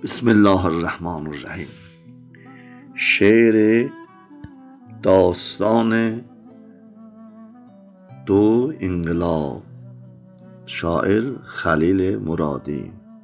Bismillahirrahmanirrahim. شعر داستان دو انقلاب، şair Xəlil Muradi.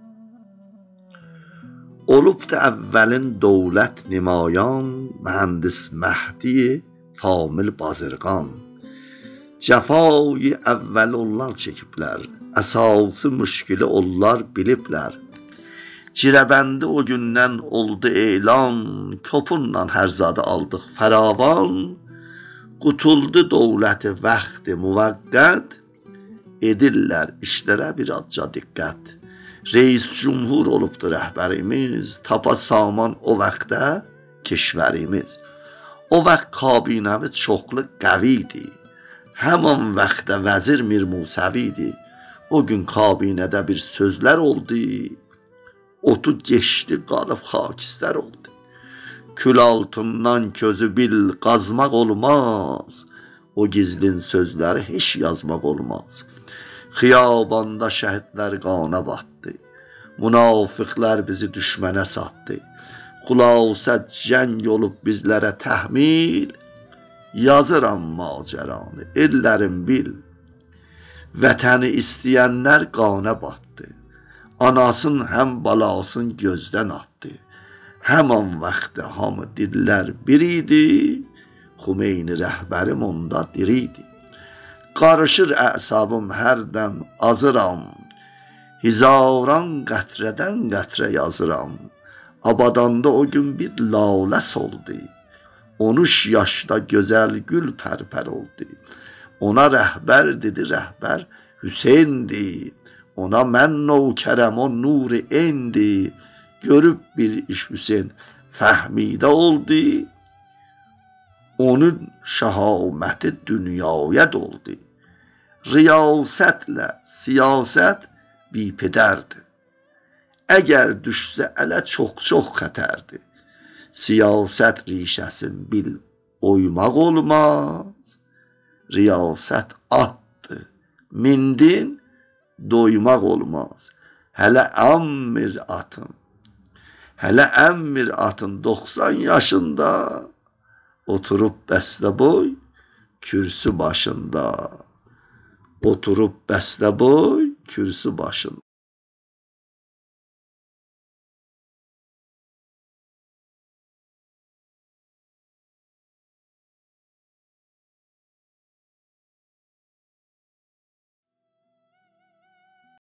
Olubdu əvvəlin dövlət nemayan, mühəndis Məhdi Famil Bazırqan. Cəfayı əvvəl onlar çəkiblər, əsası müşkili onlar biliblər. Cirəbəndi o gündən oldu elan, kopunla hər zadı aldıq fəravan. Qutuldu dövləti vaxtı müvəqqət, edirlər işlərə bir azca diqqət. Reis cümhur olubdu rəhbərimiz, tapa saman o vaxtda keşvərimiz. O vaxt kabinəmiz çoxlu qəviydi, həman vaxtda vəzir Mir Musəviydi. O gün kabinədə bir sözlər oldu, otu geçdi qalıb xakistər oldu. Kül altından közü bil qazmaq olmaz, o gizlin sözləri heç yazmaq olmaz. Xiyabanda şəhidlər qana batdı, münafiqlər bizi düşmənə satdı. Xülasə cəng olub bizlərə təhmil, yazıram macəranı ellərim bil. Vətəni istəyənlər qana batdı, anasın həm balasın gözdən atdı. Həman vaxtda hamı dillər bir idi, Xümeyni rəhbərim onda diriydi. Qarışır əsabım hərdən azıram, hizaran qətrədən qətrə yazıram. Abadanda o gün bir lalə soldu, 13 yaşda gözəl gül pərpər oldu. Ona rəhbər dedi, rəhbər Hüseyndi, ona mən növkərəm, o nuri endi. Görüb bir iş Hüseyn fəhmidə oldu, onun şəhaməti dünyaya doldu. Riyasətlə siyasət bipedərdir, əgər düşsə ələ çox xətərdir. Siyasət rişəsin bil oymaq olmaz, riyasət atdır, mindin doymaq olmaz. Hələ əmmir atın 90 yaşında, oturub bəstəboy kürsü başında. Oturub bəstəboy kürsü başında.